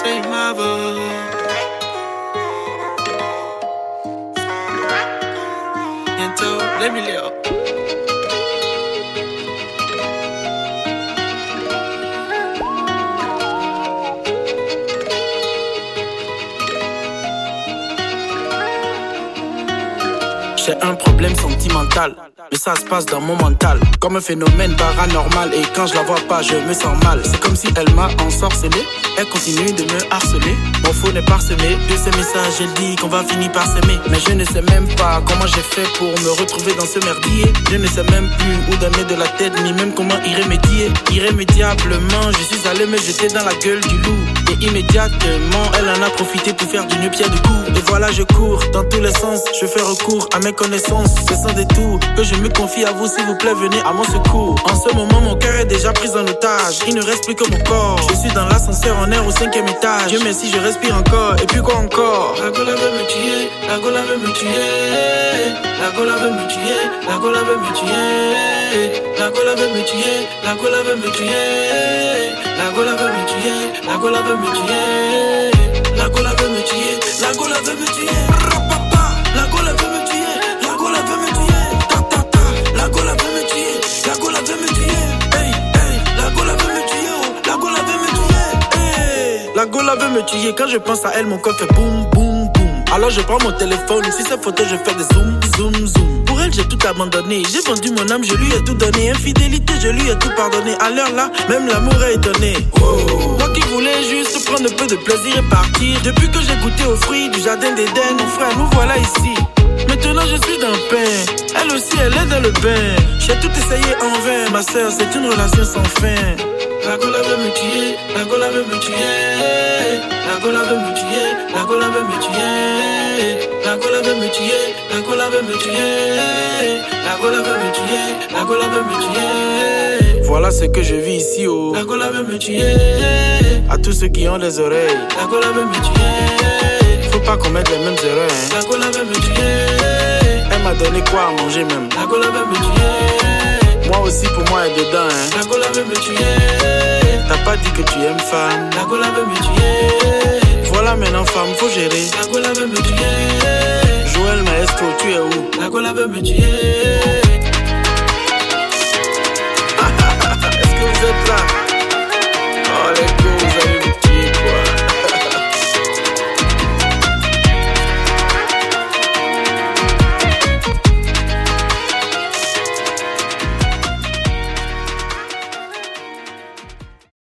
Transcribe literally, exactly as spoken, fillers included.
say Marvel. Bientôt, les millions. J'ai un problème sentimental, mais ça se passe dans mon mental. Comme un phénomène paranormal, et quand je la vois pas, je me sens mal. C'est comme si elle m'a ensorcelé, elle continue de me harceler. Mon phone est parsemé de ces messages, elle dit qu'on va finir par s'aimer. Mais je ne sais même pas comment j'ai fait pour me retrouver dans ce merdier. Je ne sais même plus où donner de la tête, ni même comment y remédier. Irrémédiablement, je suis allé me jeter dans la gueule du loup. Et immédiatement, elle en a profité pour faire du nu-pied de cou. Et voilà, je cours dans tous les sens, je fais recours à mes connaissances. C'est sans détour que je me confie à vous, s'il vous plaît, venez à mon secours. En ce moment, mon cœur est déjà pris en otage, il ne reste plus que mon corps. Je suis dans l'ascenseur, on est au cinquième étage. Dieu merci, je respire encore, et puis quoi encore? La gola veut me tuer, la gola veut me tuer. La gola veut me tuer, la gola veut me tuer. La gola veut me tuer, la gola veut me tuer. La gola veut me tuer, la gola veut me tuer. La gola veut me tuer, la gola veut me tuer. La gola veut me tuer, la gola veut me tuer. Ta ta ta, la gola veut me tuer, la gola veut me tuer. Hey hey, la gola veut me tuer, oh, la gola veut me tuer. Hey, la gola veut me tuer. Quand je pense à elle, mon corps fait boum boum boum. Alors je prends mon téléphone, si c'est photo, je fais des zoom zoom zoom. Pour elle, j'ai tout abandonné. J'ai vendu mon âme, je lui ai tout donné. Infidélité, je lui ai tout pardonné. À l'heure là, même l'amour est étonné. Oh. Moi qui voulais juste prendre un peu de plaisir et partir. Depuis que j'ai goûté aux fruits du jardin d'Éden, mon frère, nous voilà ici. Maintenant je suis dans le pain, elle aussi elle est dans le bain. J'ai tout essayé en vain, ma soeur, c'est une relation sans fin. La gola veut me tuer, la gola veut me tuer. La gola veut me tuer, la gola veut me tuer. La gola veut me tuer, la gola veut me tuer. La gola veut me tuer, la gola veut me tuer. Voilà ce que je vis ici, oh. La gola veut me tuer. À tous ceux qui ont des oreilles, la gola veut me tuer. Faut pas commettre les mêmes erreurs, hein. La gola veut me tuer. Elle m'a donné quoi à manger même. La gola veut me tuer. Moi aussi pour moi elle est dedans, hein. La gola veut me tuer. T'as pas dit que tu aimes femme. La gola veut me tuer. Voilà maintenant femme, faut gérer. La gola veut me tuer. Joël Maestro, tu es où? La gola veut me tuer.